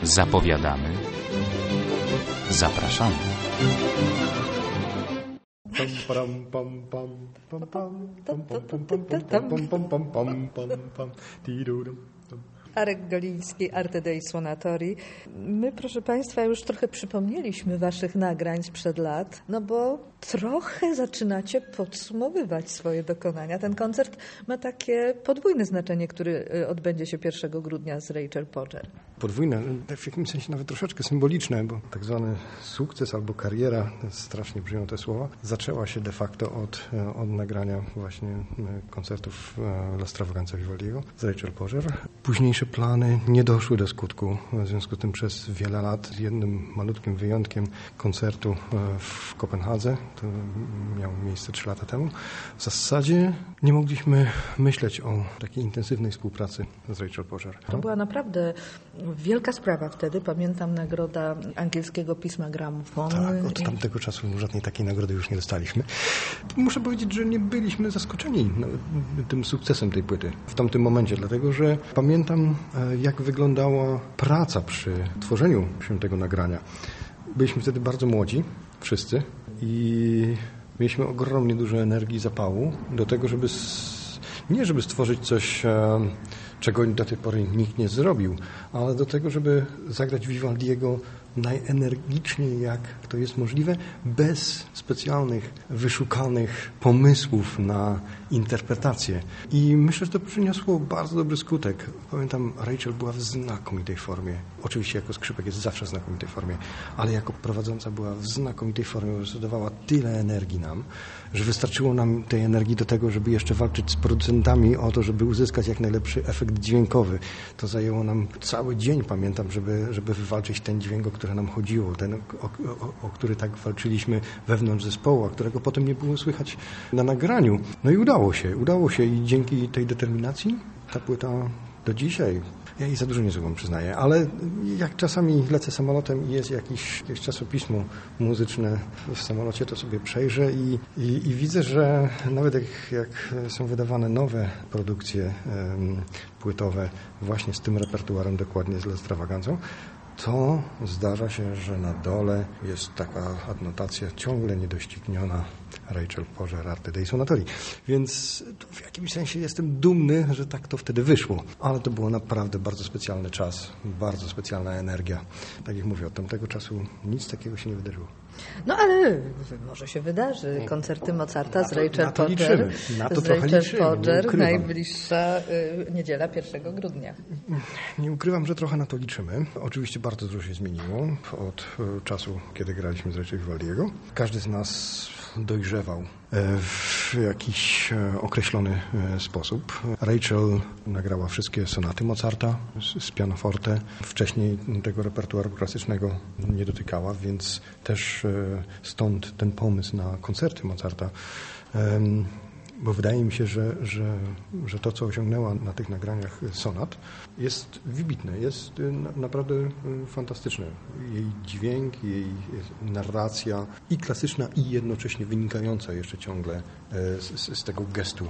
Zapowiadamy. Zapraszamy. Arek Goliński, Arte dei Suonatori. My, proszę Państwa, już trochę przypomnieliśmy Waszych nagrań sprzed lat, no bo trochę zaczynacie podsumowywać swoje dokonania. Ten koncert ma takie podwójne znaczenie, który odbędzie się 1 grudnia z Rachel Podger. Podwójne, w jakimś sensie nawet troszeczkę symboliczne, bo tak zwany sukces albo kariera, strasznie brzmią te słowa, zaczęła się de facto od nagrania właśnie koncertów La Stravaganza Vivaldiego z Rachel Podger. Późniejsze plany nie doszły do skutku, w związku z tym przez wiele lat, z jednym malutkim wyjątkiem koncertu w Kopenhadze, to miało miejsce 3 lata temu, w zasadzie nie mogliśmy myśleć o takiej intensywnej współpracy z Rachel Podger. To była naprawdę wielka sprawa wtedy. Pamiętam nagroda angielskiego pisma Gramofon. Tak, od tamtego czasu żadnej takiej nagrody już nie dostaliśmy. Muszę powiedzieć, że nie byliśmy zaskoczeni tym sukcesem tej płyty w tamtym momencie, dlatego że pamiętam, jak wyglądała praca przy tworzeniu się tego nagrania. Byliśmy wtedy bardzo młodzi, wszyscy, i mieliśmy ogromnie dużo energii i zapału do tego, żeby żeby stworzyć coś, czego do tej pory nikt nie zrobił, ale do tego, żeby zagrać Vivaldiego najenergiczniej, jak to jest możliwe, bez specjalnych, wyszukanych pomysłów na interpretację. I myślę, że to przyniosło bardzo dobry skutek. Pamiętam, Rachel była w znakomitej formie. Oczywiście jako skrzypek jest zawsze w znakomitej formie, ale jako prowadząca była w znakomitej formie, bo dodawała tyle energii nam, że wystarczyło nam tej energii do tego, żeby jeszcze walczyć z producentami o to, żeby uzyskać jak najlepszy efekt dźwiękowy. To zajęło nam cały dzień, pamiętam, żeby wywalczyć ten dźwięk, o który nam chodziło, ten, o który tak walczyliśmy wewnątrz zespołu, a którego potem nie było słychać na nagraniu. No i udało się i dzięki tej determinacji ta płyta do dzisiaj, ja jej za dużo nie słucham, przyznaję, ale jak czasami lecę samolotem i jest jakieś czasopismo muzyczne w samolocie, to sobie przejrzę i widzę, że nawet jak są wydawane nowe produkcje płytowe właśnie z tym repertuarem, dokładnie z La Stravaganzą, to zdarza się, że na dole jest taka adnotacja ciągle niedościgniona Rachel Podger, Arte dei Suonatori. Więc w jakimś sensie jestem dumny, że tak to wtedy wyszło. Ale to było naprawdę bardzo specjalny czas, bardzo specjalna energia. Tak jak mówię, od tamtego czasu nic takiego się nie wydarzyło. No ale może się wydarzy. Koncerty Mozarta z Rachel Podger. Na to trochę liczymy. Najbliższa niedziela 1 grudnia. Nie ukrywam, że trochę na to liczymy. Oczywiście bardzo dużo się zmieniło od czasu, kiedy graliśmy z Rachel Vivaldiego. Każdy z nas dojrzewał w jakiś określony sposób. Rachel nagrała wszystkie sonaty Mozarta z pianoforte. Wcześniej tego repertuaru klasycznego nie dotykała, więc też stąd ten pomysł na koncerty Mozarta. Bo wydaje mi się, że to, co osiągnęła na tych nagraniach sonat, jest wybitne, jest naprawdę fantastyczne. Jej dźwięk, jej narracja i klasyczna, i jednocześnie wynikająca jeszcze ciągle z tego gestu.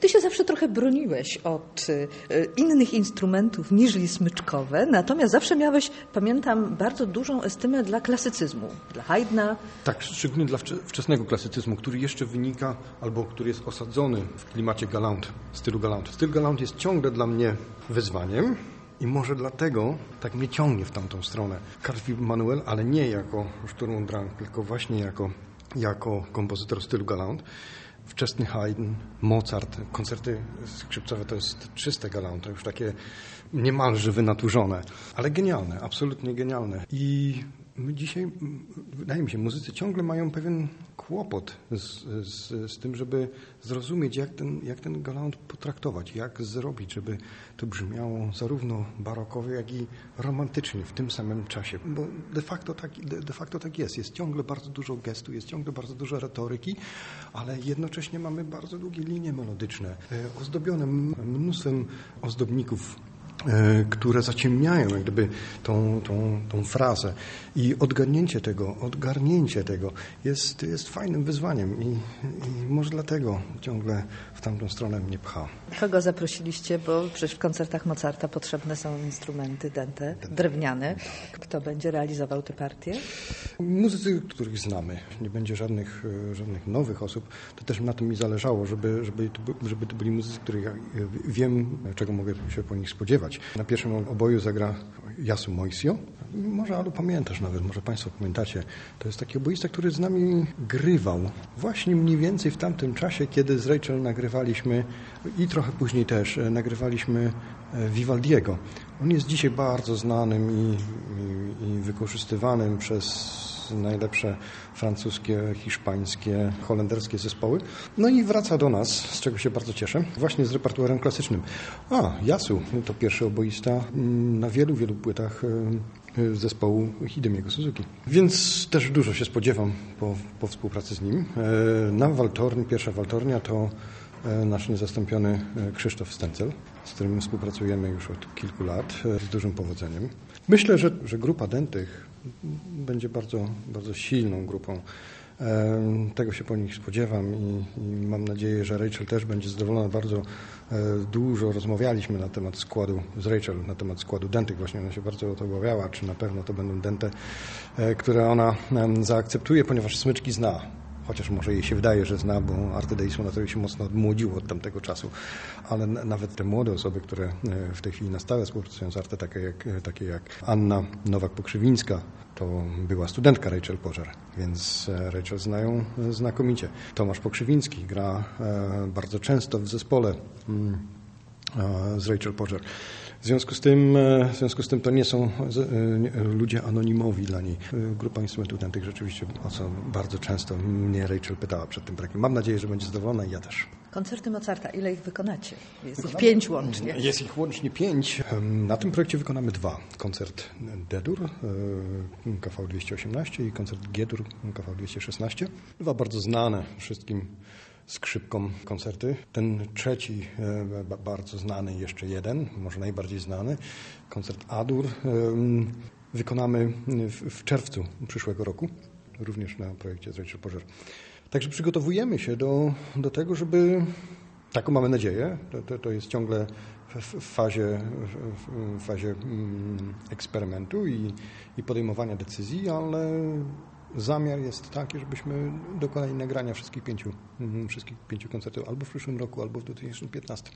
Ty się zawsze trochę broniłeś od innych instrumentów niżli smyczkowe, natomiast zawsze miałeś, pamiętam, bardzo dużą estymę dla klasycyzmu, dla Haydna. Tak, szczególnie dla wczesnego klasycyzmu, który jeszcze wynika, albo który jest osadzony w klimacie galant, stylu galant. Styl galant jest ciągle dla mnie wyzwaniem i może dlatego tak mnie ciągnie w tamtą stronę. Karl Philipp Emanuel, ale nie jako Sturm und Drang, tylko właśnie jako kompozytor stylu galant. Wczesny Haydn, Mozart, koncerty skrzypcowe to jest czyste galant, to już takie niemalże wynaturzone, ale genialne, absolutnie genialne. I my dzisiaj, wydaje mi się, muzycy ciągle mają pewien kłopot z tym, żeby zrozumieć, jak ten galant potraktować, jak zrobić, żeby to brzmiało zarówno barokowo, jak i romantycznie w tym samym czasie. Bo de facto tak jest. Jest ciągle bardzo dużo gestu, jest ciągle bardzo dużo retoryki, ale jednocześnie mamy bardzo długie linie melodyczne, ozdobione mnóstwem ozdobników, które zaciemniają jak gdyby tą frazę. I odgarnięcie tego jest fajnym wyzwaniem i może dlatego ciągle w tamtą stronę mnie pcha. Kogo zaprosiliście, bo przecież w koncertach Mozarta potrzebne są instrumenty dęte, drewniane. Kto będzie realizował te partie? Muzycy, których znamy. Nie będzie żadnych nowych osób. To też na tym mi zależało, żeby to byli muzycy, których ja wiem, czego mogę się po nich spodziewać. Na pierwszym oboju zagra Yasu Moisio. Może Alu pamiętasz nawet, może Państwo pamiętacie. To jest taki oboista, który z nami grywał. Właśnie mniej więcej w tamtym czasie, kiedy z Rachel nagrywaliśmy i trochę później też nagrywaliśmy Vivaldiego. On jest dzisiaj bardzo znanym i wykorzystywanym przez najlepsze francuskie, hiszpańskie, holenderskie zespoły. No i wraca do nas, z czego się bardzo cieszę, właśnie z repertuarem klasycznym. Yasu to pierwszy oboista na wielu płytach zespołu Hidemiego Suzuki. Więc też dużo się spodziewam po współpracy z nim. Na waltorni, pierwsza waltornia to nasz niezastąpiony Krzysztof Stencel, z którym współpracujemy już od kilku lat z dużym powodzeniem. Myślę, że grupa dętych będzie bardzo, bardzo silną grupą. Tego się po nich spodziewam i mam nadzieję, że Rachel też będzie zadowolona. Bardzo dużo rozmawialiśmy na temat składu z Rachel, na temat składu dętych. Właśnie ona się bardzo o to obawiała, czy na pewno to będą dęte, które ona zaakceptuje, ponieważ smyczki zna. Chociaż może jej się wydaje, że zna, bo Arte dei Suonatori się mocno odmłodziło od tamtego czasu. Ale nawet te młode osoby, które w tej chwili na stałe współpracują z Arte, takie jak Anna Nowak-Pokrzywińska, to była studentka Rachel Pożer, więc Rachel znają znakomicie. Tomasz Pokrzywiński gra bardzo często w zespole z Rachel Pożer. W związku z tym to nie są ludzie anonimowi dla niej. Grupa instrumentów dętych rzeczywiście, o co bardzo często mnie Rachel pytała przed tym projektem. Mam nadzieję, że będzie zadowolona i ja też. Koncerty Mozarta, ile ich wykonacie? Jest ich 5 łącznie. Jest ich łącznie 5. Na tym projekcie wykonamy 2. Koncert D-dur KV 218 i koncert G-dur KV 216. 2 bardzo znane wszystkim skrzypkom koncerty. Ten trzeci, bardzo znany, jeszcze jeden, może najbardziej znany, koncert A-dur, wykonamy w czerwcu przyszłego roku, również na projekcie z Rachel Pożer. Także przygotowujemy się do tego, żeby, taką mamy nadzieję, to jest ciągle w fazie eksperymentu i podejmowania decyzji, ale zamiar jest taki, żebyśmy dokonali nagrania wszystkich pięciu koncertów albo w przyszłym roku, albo w 2015.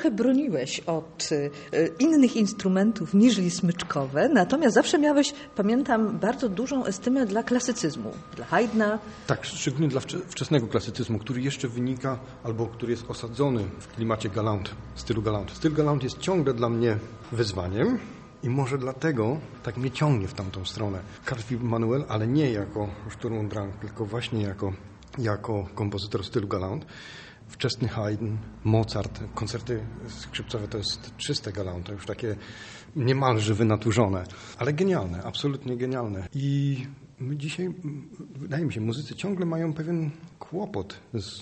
trochę broniłeś od innych instrumentów niż smyczkowe, natomiast zawsze miałeś, pamiętam, bardzo dużą estymę dla klasycyzmu, dla Haydna. Tak, szczególnie dla wczesnego klasycyzmu, który jeszcze wynika, albo który jest osadzony w klimacie galant, stylu galant. Styl galant jest ciągle dla mnie wyzwaniem i może dlatego tak mnie ciągnie w tamtą stronę. Carl Philipp Emanuel, ale nie jako Sturm und Drang, tylko właśnie jako kompozytor stylu galant. Wczesny Haydn, Mozart, koncerty skrzypcowe to jest czyste galant, to już takie niemalże wynaturzone, ale genialne, absolutnie genialne. I my dzisiaj, wydaje mi się, muzycy ciągle mają pewien kłopot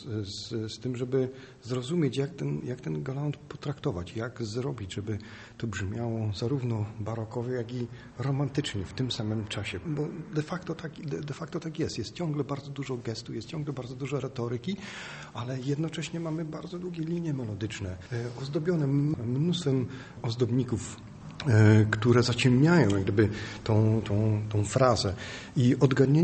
z tym, żeby zrozumieć, jak ten galant potraktować, jak zrobić, żeby to brzmiało zarówno barokowo, jak i romantycznie w tym samym czasie. Bo de facto tak jest. Jest ciągle bardzo dużo gestu, jest ciągle bardzo dużo retoryki, ale jednocześnie mamy bardzo długie linie melodyczne, ozdobione mnóstwem ozdobników, które zaciemniają jak gdyby tą frazę. I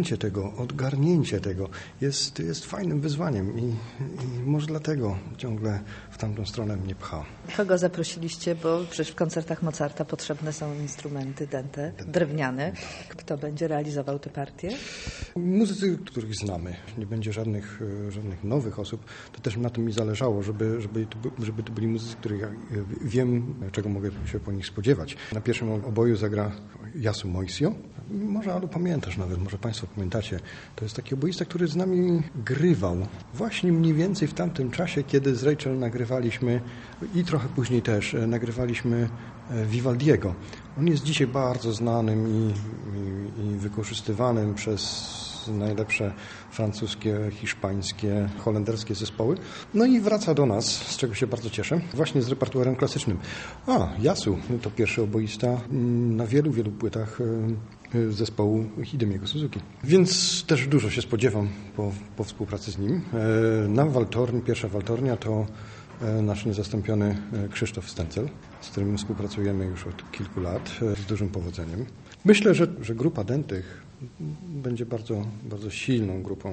odgarnięcie tego jest fajnym wyzwaniem i może dlatego ciągle w tamtą stronę mnie pcha. Kogo zaprosiliście, bo przecież w koncertach Mozarta potrzebne są instrumenty dęte, drewniane. Kto będzie realizował tę partię? Muzycy, których znamy. Nie będzie żadnych nowych osób. To też na tym mi zależało, żeby to byli muzycy, których ja wiem, czego mogę się po nich spodziewać. Na pierwszym oboju zagra Yasu Moisio. Może Alu pamiętasz nawet, może Państwo pamiętacie. To jest taki oboista, który z nami grywał. Właśnie mniej więcej w tamtym czasie, kiedy z Rachel nagrywaliśmy i trochę później też nagrywaliśmy Vivaldiego. On jest dzisiaj bardzo znanym i wykorzystywanym przez najlepsze francuskie, hiszpańskie, holenderskie zespoły. No i wraca do nas, z czego się bardzo cieszę, właśnie z repertuarem klasycznym. Yasu to pierwszy oboista na wielu płytach zespołu Hidemiego Suzuki. Więc też dużo się spodziewam po współpracy z nim. Pierwsza waltornia to nasz niezastąpiony Krzysztof Stencel, z którym współpracujemy już od kilku lat z dużym powodzeniem. Myślę, że grupa dętych będzie bardzo, bardzo silną grupą.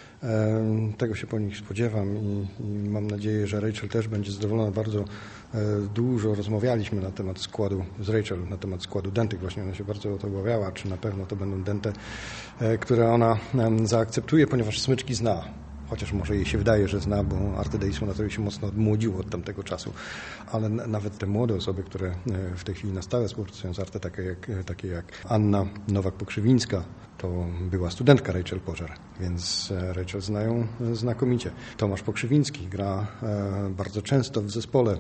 Tego się po nich spodziewam i mam nadzieję, że Rachel też będzie zadowolona. Bardzo dużo rozmawialiśmy na temat składu z Rachel, na temat składu dętych. Właśnie ona się bardzo o to obawiała, czy na pewno to będą dęte, które ona zaakceptuje, ponieważ smyczki zna. Chociaż może jej się wydaje, że zna, bo Arte Dei Suonatori się mocno odmłodziło od tamtego czasu. Ale nawet te młode osoby, które w tej chwili na stałe współpracują z Arte, takie jak Anna Nowak-Pokrzywińska, to była studentka Rachel Pożer, więc Rachel znają znakomicie. Tomasz Pokrzywiński gra bardzo często w zespole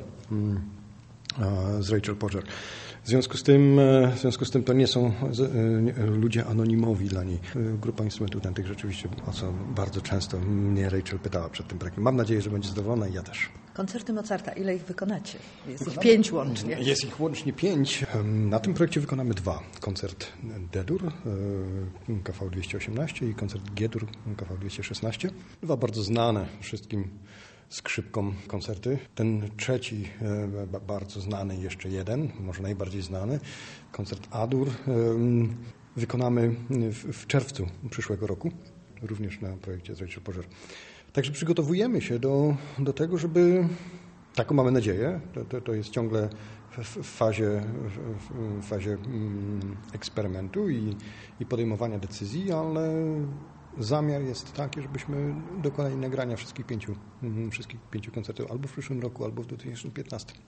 z Rachel Pożer. W związku z tym to nie są ludzie anonimowi dla niej. Grupa instrumentów dętych rzeczywiście, o co bardzo często mnie Rachel pytała przed tym projektem. Mam nadzieję, że będzie zadowolona i ja też. Koncerty Mozarta, ile ich wykonacie? Jest ich 5 łącznie. Jest ich łącznie 5. Na tym projekcie wykonamy 2. Koncert D-dur KV 218 i koncert G-dur KV 216. 2 bardzo znane wszystkim skrzypkom koncerty. Ten trzeci, bardzo znany, jeszcze jeden, może najbardziej znany, koncert A-dur, wykonamy w czerwcu przyszłego roku, również na projekcie z Rachel Pożer. Także przygotowujemy się do tego, żeby, taką mamy nadzieję, to jest ciągle w fazie eksperymentu i podejmowania decyzji, ale zamiar jest taki, żebyśmy dokonali nagrania wszystkich pięciu koncertów albo w przyszłym roku, albo w 2015.